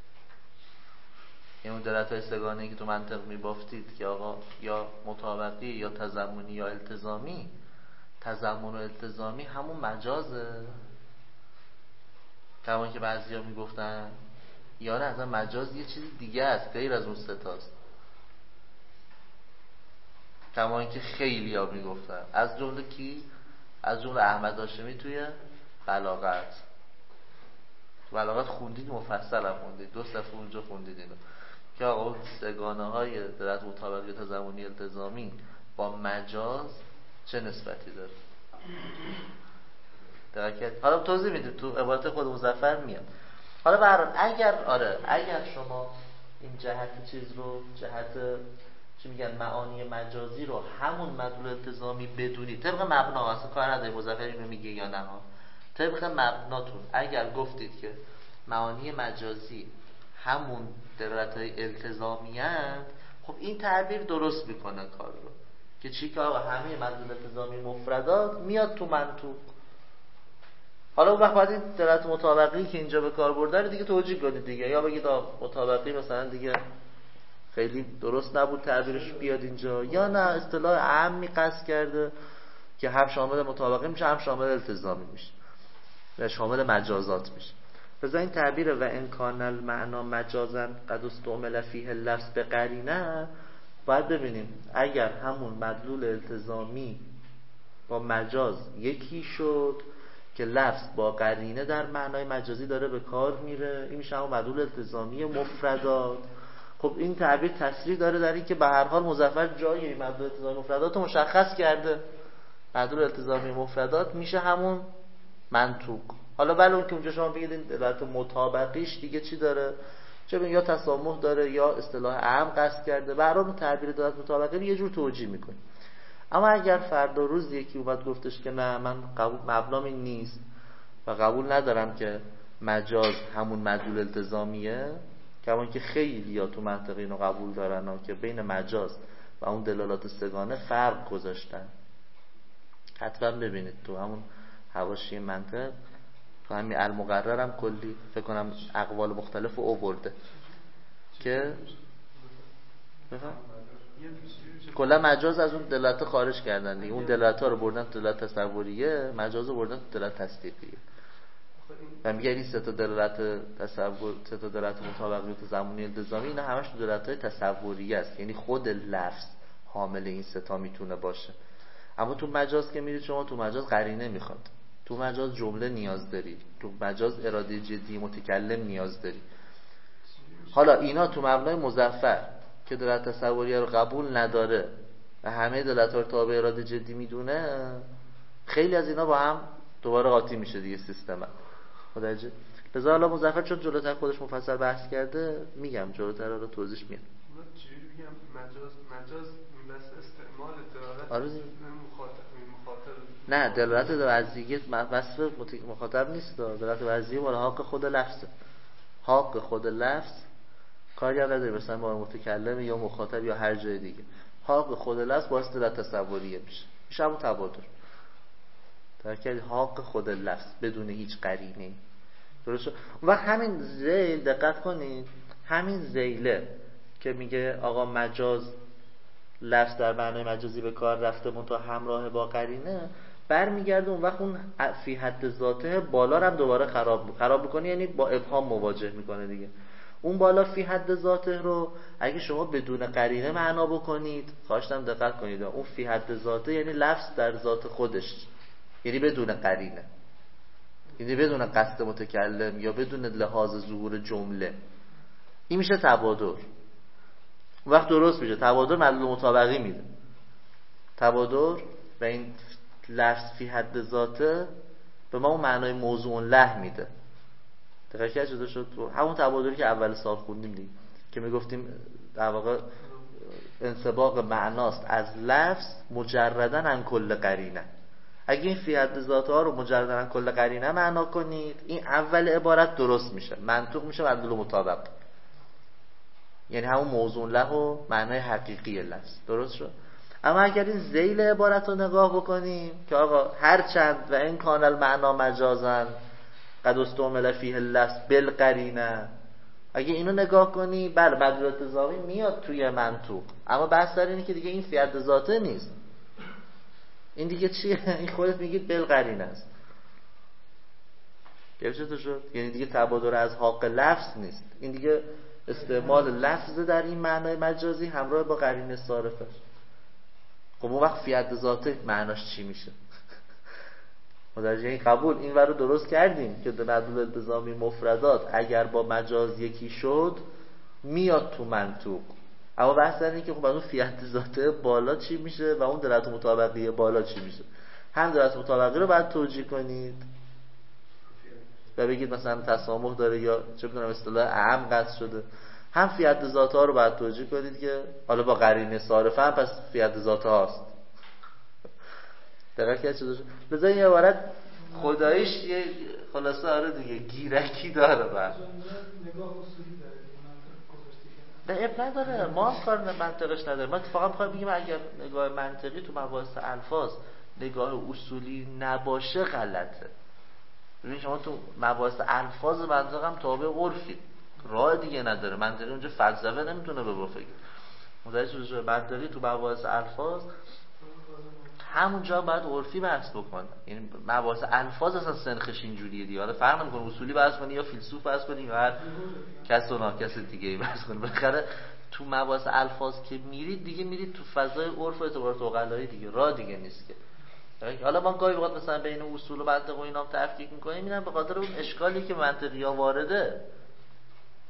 این اون دلالت‌های سگانه‌ای که تو منطق میبافتید که آقا یا مطابقی یا تضمنی یا التزامی، تضمن و التزامی همون مجازه. کما که بعضیا میگفتن یا نه اصلا مجاز یه چیز دیگه است غیر از اون ستاست. کما اینکه خیلی‌ها میگفتن از جمله کی؟ از جمله احمد هاشمی توی بلاغت. بلاغت خوندید مفصل هم خوندید، 2 صفحه اونجا خوندید اینو که آقا سگانه های دلالت مطابقی تضمنی التزامی با مجاز چه نسبتی داره. درکت حالا توضیح میدید تو عبارت خود مظفر میاد. حالا برای اگر شما این جهت چیز رو جهت چی میگن معانی مجازی رو همون مدلول التزامی بدونید طبق مبنا، اصلا کار نداره مظفر اینو میگه یا نه ها، طبق مبناتون اگر گفتید که معانی مجازی همون دلالت‌های التزامی هست، خب این تعبیر درست میکنه کار رو که چی که آقا همه مدلول التزامی مفردات میاد تو منطوق. حالا اون وقت باید این دلالت مطابقی که اینجا به کار برده رو دیگه توجیه کنید دیگه، یا بگید مطابقی مثلا دیگه خیلی درست نبود تعبیرش بیاد اینجا، یا نه اصطلاح عامی قصد کرده که هم شامل مطابقی میشه هم شامل التزامی میشه و شامل مجازات میشه. پس این تعبیر و امکان المعنا مجازا قد استعمل فیه اللفظ به قرینه، باید ببینیم اگر همون مدلول التزامی با مجاز یکی شد که لفظ با قرینه در معنای مجازی داره به کار میره، این میشه همون مدلول التزامی مفردات. خب این تعبیر تسریع داره در این که به هر حال مظفر جای این معدول التزامی مفردات رو مشخص کرده. معدول التزامی مفردات میشه همون منطوق. حالا ولی اون که اونجا شما بگید این دلالت مطابقیش دیگه چی داره، چه یا تسامح داره یا اصطلاح اهم قصد کرده، به هر حال تعبیر دلالت مطابقی یه جور توجیه میکنه. اما اگر فردا روز یکی اومد گفتش که نه من مبنام این نیست و قبول ندارم که مجاز همون معدول التزامیه، کما که خیلی یا تو منطقه اینو قبول دارن که بین مجاز و اون دلالات سگانه فرق گذاشتن. حتما ببینید تو همون حواشی منطق تو همین المقرر هم کلی فکر کنم اقوال مختلف رو آورده که کلا مجاز از اون دلالت خارج کردن دیگه. اون دلالت ها رو بردن تو دلالت تصوریه، مجاز رو بردن تو دلالت تصدیقیه و میگه این سه تا دلالت تصور، سه تا دلالت مطابقیت زمانی التزامی، اینا همش تو دلالت های تصوریه است، یعنی خود لفظ حامل این سه تا میتونه باشه. اما تو مجاز که میرید شما، تو مجاز قرینه میخواد، تو مجاز جمله نیاز داری، تو مجاز اراده جدی متکلم نیاز داری. حالا اینا تو مبنای مظفر که دلالت تصوریه رو قبول نداره و همه دلالت‌ها رو تابع اراده جدی میدونه، خیلی از اینا با هم دوباره قاطی میشه دیگه سیستم. متوجه؟ لذا حالا مظفر چون جلوتر خودش مفصل بحث کرده، میگم جلوتر رو توضیح میدم. چجوری بگم مجاز بس استعمال دلالت مخاطب نه دلالت وضعیه وصف مخاطب نیست، دلالت وضعیه مال حق خود لفظه. حق خود لفظ کاری هم نداره مثلا با متکلم یا مخاطب یا هر جای دیگه. حق خود لفظ باعث دلالت تصوریه میشه همون تبادر. ترکیب حق خود لفظ بدون هیچ قرینه. درست شد؟ و همین ذیل دقت کنید، همین ذیله که میگه آقا مجاز لفظ در معنای مجازی به کار رفته منتها همراه با قرینه، برمیگرده اون وقت اون فی حد ذاته بالا رو هم دوباره خراب میکنه، یعنی با ابهام مواجه میکنه دیگه. اون بالا فی حد ذاته رو اگه شما بدون قرینه معنا بکنید، خواهشم دقت کنید، اون فی حد ذاته یعنی لفظ در ذات خودش، یعنی بدون قرینه، یعنی بدون قصد متکلم یا بدون لحاظ ظهور جمله، این میشه تبادر. وقت درست میشه تبادر معلول مطابقی میده. تبادر و این لفظ فی حد ذاته به ما اون معنای موضوع له میده. دقیقاً شده شد همون تبادری که اول سال خوندیم دیگه، که میگفتیم در واقع انسباق معناست از لفظ مجرداً عن کل قرینه. اگه این فی حد ذاته ها رو مجرداً عن کل قرینه معنا کنید، این اول عبارت درست میشه، منطوق میشه معلول مطابق، یعنی همون موضوع له و معنای حقیقی لفظ. درست شد؟ اما اگر این ذیل عبارت رو نگاه بکنیم که آقا هر چند و این کان المعنا مجازن قد استعمل فیه اللفظ بالقرینه، اگه اینو نگاه کنی بله معدول التزامی میاد توی منطوق، اما بحث در اینه که دیگه این فی حد ذاته نیست، این دیگه چیه؟ این خودت میگید بالقرینه است. گرفته شد؟ یعنی دیگه تبادر از حق لفظ نیست، این دیگه استعمال لفظ در این معنای مجازی همراه با قرینه صارفه. خب اون وقت فی حد ذاته معناش چی میشه؟ متوجه این قبول این ور رو درست کردیم که معدول التزامی مفردات اگر با مجاز یکی شد میاد تو منطوق، اما بحث اینه که خب اون فی حد ذاته بالا چی میشه و اون دلالت مطابقی بالا چی میشه. هم دلالت مطابقی رو باید توجیه کنید و بگید مثلا تسامح داره یا چه بدونم اصطلاح اهم قصد شده، هم فی حد ذاته ها رو باید توجیه کنید که حالا با قرینه صارفه هم پس فی حد ذاته هاست. دقیقاً شده شد. لذا این عبارت خداییش یه خلاصه آره دیگه گیرکی داره. بعد نگاه اصولی داره، نه اب نداره، ما هم کار منطقش نداره. ما اتفاقا میخوایم بگیم اگر نگاه منطقی تو مباحث الفاظ نگاه اصولی نباشه غلطه. ببین شما تو مباحث الفاظ منطق هم تابع عرفی، راه دیگه نداره. منطقی اونجا فلسفه نمیتونه به بفکر. متوجه شده؟ منطقی تو مباحث الفاظ همونجا باید عرفی بحث بکنه، یعنی مباحث الفاظ اصلا سنخش اینجوریه دیگه. حالا فرق نمیکنه اصولی بحث کنی یا فیلسوف بحث کنی یا هر کس و ناکس دیگه بحث کنی. بالاخره تو مباحث الفاظ که میرید دیگه میرید تو فضای عرف و اعتبارات عقلایی دیگه، راه دیگه نیست که. حالا ما گاهی وقت مثلا بین اصول و منطق و اینا هم تفکیک میکنیم، اینم به خاطر اون اشکالی که منطقی ها وارده.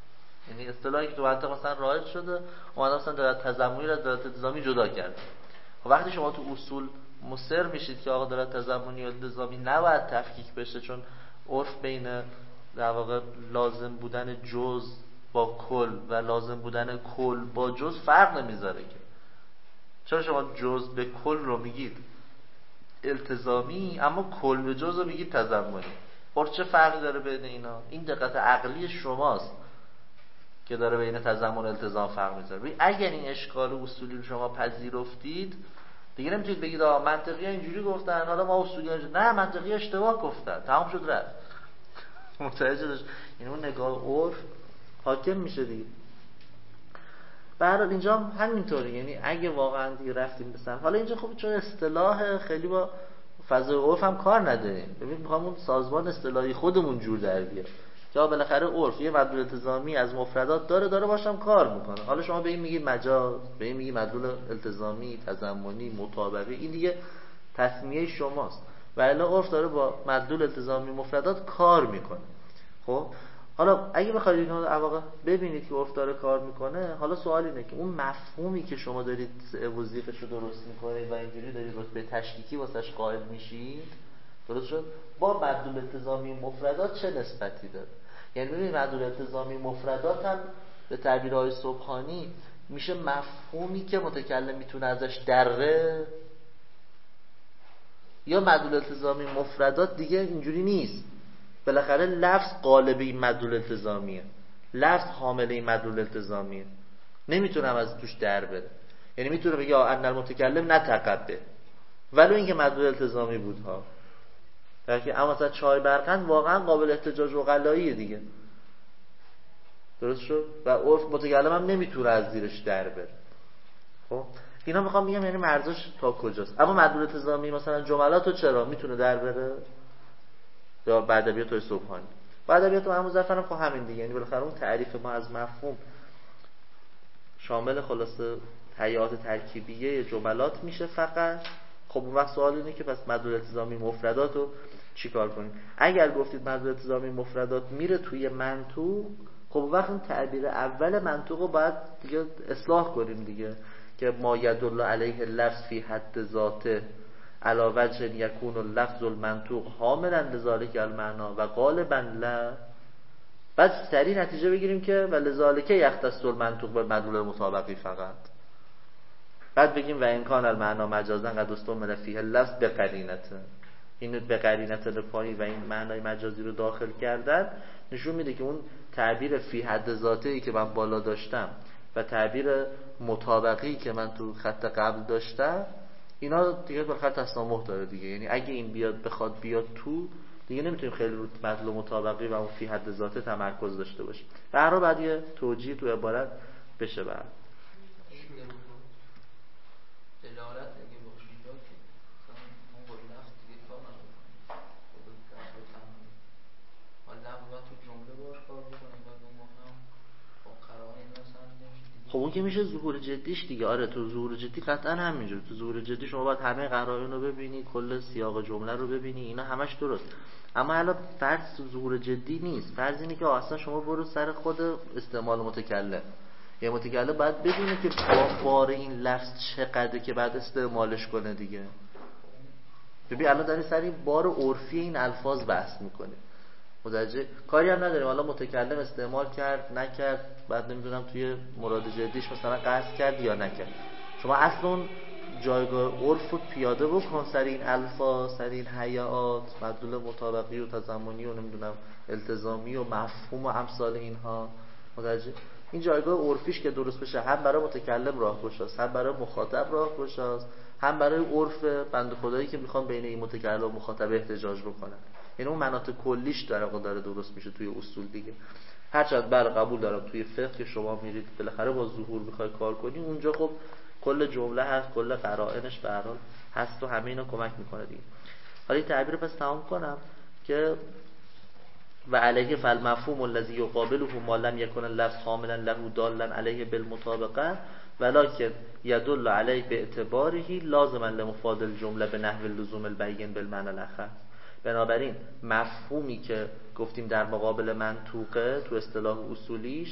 یعنی اصطلاحی که تو منطق مثلا رایج شده اومدن مثلا دلالت تضمنی را دلالت التزامی جدا کرد. وقتی شما تو اصول مصر میشید که آقا دلالت تضمنی و التزامی نباید تفکیک بشه، چون عرف بین در واقع لازم بودن جز با کل و لازم بودن کل با جز فرق نمیذاره که. چرا شما جز به کل رو میگید التزامی اما کل به جز رو میگید تضمنی؟ چه فرقی داره بین اینا؟ این دقت عقلی شماست که داره بین تضمن و التزام فرق میذاره. اگر این اشکال اصولی رو شما پذیرفتید دیگه نمیتونید بگید آقا منطقی اینجوری گفتن حالا ما اصولی نه، منطقی اشتباه گفتن، تمام شد رفت. متوجه داشت؟ یعنی اون نگاه عرف حاکم میشه دیگه. به هر حال اینجا هم همینطوره، یعنی اگه واقعا دیگه رفتیم به سمت، حالا اینجا خب چون اصطلاح خیلی با فضای عرف هم کار نداریم، ببین میخوام اون سازمان اصطلاحی خودمون جور در بیاد که بالاخره عرف یه مدلول التزامی از مفردات داره باشم کار میکنه. حالا شما به این میگید مجاز، به این میگید مدلول التزامی، تضمنی، مطابقی، این دیگه تصمیه شماست. و الا عرف داره با مدلول التزامی مفردات کار میکنه. خب حالا اگه بخواید اینو در واقع ببینید که عرف داره کار میکنه، حالا سوال اینه که اون مفهومی که شما دارید وظیفه‌ش رو درست میکنید و اینجوری دارید رتبه تشکیکی واسش قائل میشید، درست شد، با مدلول التزامی مفردات چه نسبتی داره؟ یعنی ببینید مدلول التزامی مفردات هم به تعبیرهای سبحانی میشه مفهومی که متکلم میتونه ازش دره، یا مدلول التزامی مفردات دیگه اینجوری نیست، بالاخره لفظ قالب این مدلول التزامیه، لفظ حامل این مدلول التزامیه، نمیتونم از توش در بره. یعنی میتونه بگه ان المتکلم نتقبه ولو اینکه مدلول التزامی بود ها، در که اما مثلا چای برقند واقعا قابل احتجاج عقلاییه دیگه، درست شد، و عرف متکلم هم نمیتونه از زیرش در بره. خب اینا میخوام بگم یعنی مرزش تا کجاست. اما مدلول التزامی مثلا جملاتو چرا میتونه در بره؟ یا بعد ادبیات سبحانی، بعد ادبیات همون ظرفن خب همین دیگه، یعنی بالاخره اون تعریف ما از مفهوم شامل خلاصه هیئات ترکیبیه جملات میشه فقط. خب اون وقت سوال اینه که پس مدلول التزامی مفردات رو چیکار کنیم؟ اگر گفتید مدلول التزامی مفردات میره توی منطوق، خب وقت اون تعبیر اول منطوق رو باید دیگه اصلاح کنیم دیگه، که ما یدل علیه اللفظ فی حد ذاته علی وجه یکون اللفظ المنطوق حاملا لذالک المعنا و غالبا لا، بعد سریع نتیجه بگیریم که و لذالک یختص المنطوق به مدلول مطابقی فقط، بعد بگیم و این کان المعنا مجازا قد استعمل فیه اللفظ به قرینته. این به قرینته پایی و این معنای مجازی رو داخل کردن نشون میده که اون تعبیر فی حد ذاته‌ای که من بالا داشتم و تعبیر مطابقی که من تو خط قبل داشتم اینا دیگه به خط تسامح داره دیگه. یعنی اگه این بخواد بیاد تو دیگه نمیتونیم خیلی رو مطلب مطابقی و اون فی حد ذاته تمرکز داشته باشیم. در هر بعد یه توجیه تو عبارت بشه بعد دلالت اگه باشه اینجا که مثلا اون با لفظ دیگه کار نداره، خود لفظ تمام حالا لفظ باید تو جمله باش کار بکنه و اون موقع با قرائن مثلا نمیشه. خب اون که میشه ظهور جدیش دیگه. آره تو ظهور جدی قطعا همینجوره، تو ظهور جدی شما باید همه قرائن رو ببینی، کل سیاق جمله رو ببینی، اینا همش درست. اما الان فرض تو ظهور جدی نیست، فرض اینه که اصلا شما برو سر خود استعمال متکلم. یه متکلم باید بدونه که بار این لفظ چقدره که بعد استعمالش کنه دیگه. ببین الان داری سر این بار عرفی این الفاظ بحث میکنه، متوجه کاری هم نداریم حالا متکلم استعمال کرد نکرد، بعد نمیدونم توی مراد جدیش مثلا قصد کرد یا نکرد. شما اصلا جایگاه عرف رو پیاده بکن سر این الفاظ، سر این هیئات، مدلول مطابقی و تضمنی و نمیدونم التزامی و مفهوم و امثال اینها، متوجه این جایگاه عرفیش که درست بشه، هم برای متکلم راهگشاست، هم برای مخاطب راهگشاست، هم برای عرف بنده خدایی که میخوان بین این متکلم و مخاطب احتجاج بکنن. یعنی اون مناطق کلیش داره درست میشه توی اصول دیگه. هرچند بله قبول دارم توی فقه که شما میرید بالاخره با ظهور میخوای کار کنی، اونجا خب کل جمله هست، کل قرائنش به هر حال هست و همه اینا کمک میکنه دیگه. حالا این تعبیر پس تمام کنم که و علیه فالمفهوم الذی یقابله ما لم یکن اللفظ حاملا له دالا علیه بالمطابقه ولکن یدل علیه باعتباره لازما لمفاد الجمله به نحو اللزوم البین بالمعنى الاخر. بنابراین مفهومی که گفتیم در مقابل منطوقه تو اصطلاح اصولیش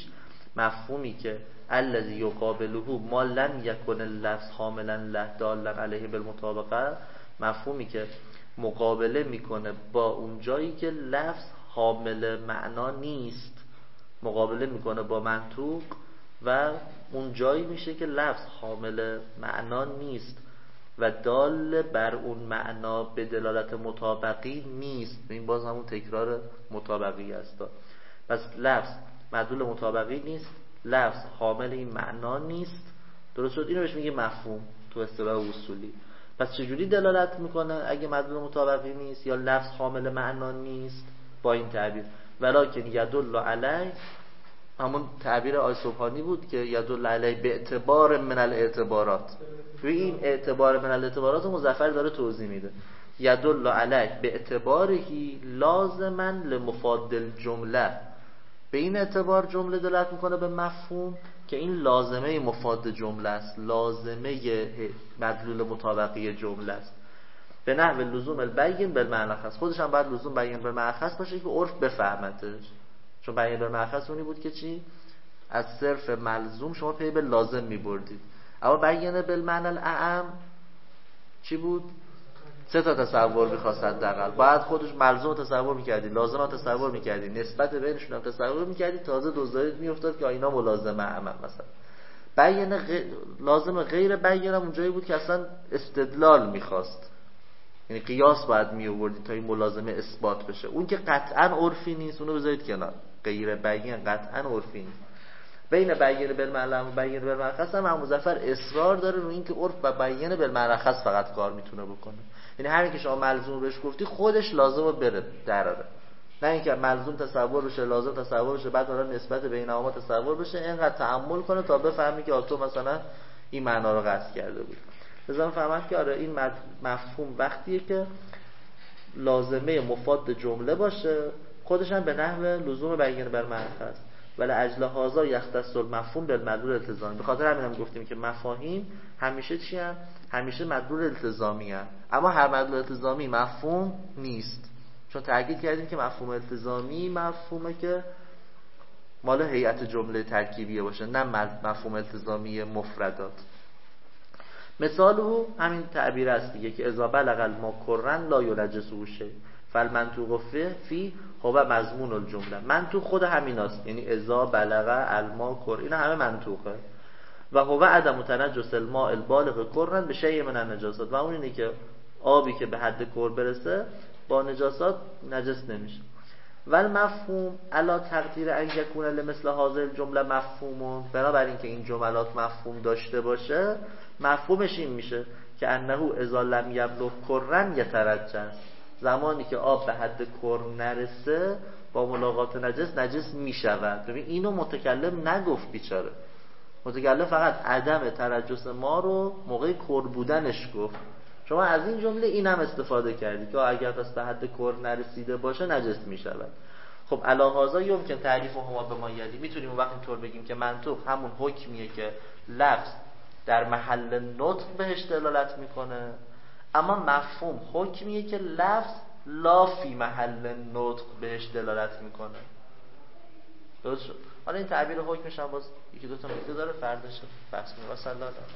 مفهومی که الذی یقابله ما لم یکن اللفظ حاملا له دالا علیه بالمطابقه، مفهومی که مقابله میکنه با اون جایی که لفظ حامل معنا نیست، مقابله میکنه با منطوق و اون جایی میشه که لفظ حامل معنا نیست و دال بر اون معنا به دلالت مطابقی نیست. این باز همون تکرار مطابقی است. پس لفظ مدلول مطابقی نیست، لفظ حامل این معنا نیست. درست شد؟ اینو بهش میگه مفهوم تو اصطلاح اصولی. پس چجوری دلالت میکنه اگه مدلول مطابقی نیست یا لفظ حامل معنا نیست؟ با این تعبیر ولکن یدل علی، همون تعبیر آی سبحانی بود که یدل علی به اعتبار من الاعتبارات. این اعتبار من الاعتبارات مظفر داره توضیح میده. یدل علی به اعتبارهی لازما لمفاد الجمله، به این اعتبار جمله دلالت میکنه به مفهوم که این لازمه مفاد جمله است، لازمه مدلول مطابقی جمله است. به نحو لزوم البین بالمعنی خاص، خودش هم باید لزوم بیان بالمعنی خاص باشه که عرف بفهمتش. چون بیان بالمعنی خاص اونی بود که چی؟ از صرف ملزوم شما پی به لازم میبردید. اما بیان بالمعنی الاعم چی بود؟ 3 تا تصور می‌خواست حداقل. باید خودش ملزوم تصور می‌کردی، لازم تصور می‌کردی، نسبت بینشون هم تصور می‌کردی، تازه دوزارید می‌افتاد که اینا ملازمه عمل مثلا. بیان لازم غیر بیان هم اونجایی بود که اصلا استدلال می‌خواست. یعنی قیاس باید می‌آوردی تا این ملازمه اثبات بشه. اون که قطعاً عرفی نیست، اونو بذارید کنار. غیر بیان قطعاً عرفی نیست. بین بیان بالمعنی و بیان بالمعنی خاص هم مظفر اصرار داره رو این که عرف و بیان بالمعنی خاص فقط کار میتونه بکنه. یعنی همین که شما ملزوم بهش گفتی خودش لازمه بره دراره، نه اینکه ملزوم تصور بشه، لازم تصور بشه، بعد حالا نسبت بینهما تصور بشه. اینقدر تأمل کنه تا بفهمی که تو مثلا این معنا رو قصد کرده بود. لازم فهمت که آره این مفهوم وقتیه که لازمه مفاد جمله باشه، خودش هم به نحو لزوم بیان بالمعنی خاص. ولی اجل هازا یختص المفهوم بالمدلول التزامی. به خاطر همین هم گفتیم که مفاهیم همیشه چی هم؟ همیشه مدلول التزامی هم. اما هر مدلول التزامی مفهوم نیست، چون تاکید کردیم که مفهوم التزامی مفهومه که مال هیئت جمله ترکیبیه باشه، نه مفهوم التزامی مفردات. مثال همین تعبیر است دیگه که اذا بلغ الماء کرن لا یلجسه شیء فالمنطوق فی هو مضمون الجمله. منطوق خود همیناست، یعنی اذا بلغ الماء کر، اینا همه منطوقه. و هو عدم تنجس الماء البالغ کرن به شیء من النجاسات، و اون اینه که آبی که به حد کر برسه با نجاسات نجس نمیشه. ول مفهوم علا تقدیر ان یکون لمثل هذه الجمله مفهوم، بنابراین که این جملات مفهوم داشته باشه مفهومش این میشه که انه اذا لم یبلغ کرن یترجس، زمانی که آب به حد کر نرسه با ملاقات نجس میشود. ببین اینو متکلم نگفت بیچاره، متکلم فقط عدم ترجس ما رو موقع کر بودنش گفت. شما از این جمله اینم استفاده کردید که اگر پس به حد کر نرسیده باشه نجس میشود. خب علاهازا یمکن تعریف هما به ما یلی، میتونیم اون وقت اینطور بگیم که منطوق همون حکمیه که لفظ در محل نطق بهش دلالت میکنه، اما مفهوم حکمیه که لفظ لا فی محل نطق بهش دلالت میکنه. درست شد؟ حالا این تعبیر حکمش هم باز یکی دو تا نکته داره، فرداش بحث می‌کنیم. صلی الله علیه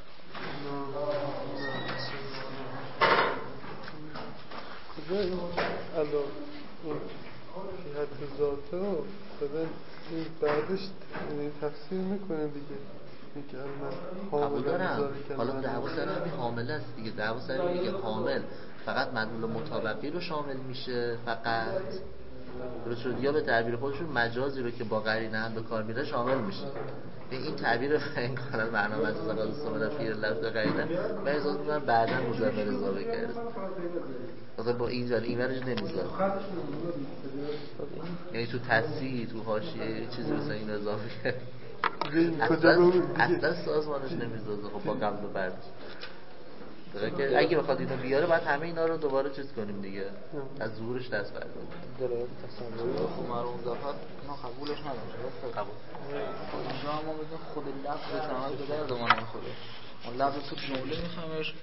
کجا این الان این حد ذاته رو بدن این بعدش تفسیر میکنه دیگه، میگه قبول دارم. حالا دعوا سر همین حامل است دیگه، دعوا سر اینه که حامل فقط مدلول مطابقی رو شامل میشه فقط، درست شد، یا به تعبیر خودشون مجازی رو که با قرینه هم به کار میره شامل میشه. این تعبیر این کانال برنامه از سقاط استفاده فیر لفظ قرینه من احساس میکنم بعدا مزمر اضافه کرده، مثلا با اینجا این ورش نمیذاره، یعنی تو تصحیح تو حاشیه چیزی مثلا این اضافه کرده، اصلا سازمانش نمیذاره. خب با قبل و بعدش که اگه بخواد اینو بیاره باید همه اینا رو دوباره چیز کنیم دیگه، از ظهورش دست برداریم. دلالت تصوری خب مرحوم ظفر اینا قبولش نداشت. قبول اینجا ما بگیم خود لفظ چنان به درد ما نمیخوره، اون لفظ تو جمله میفهمش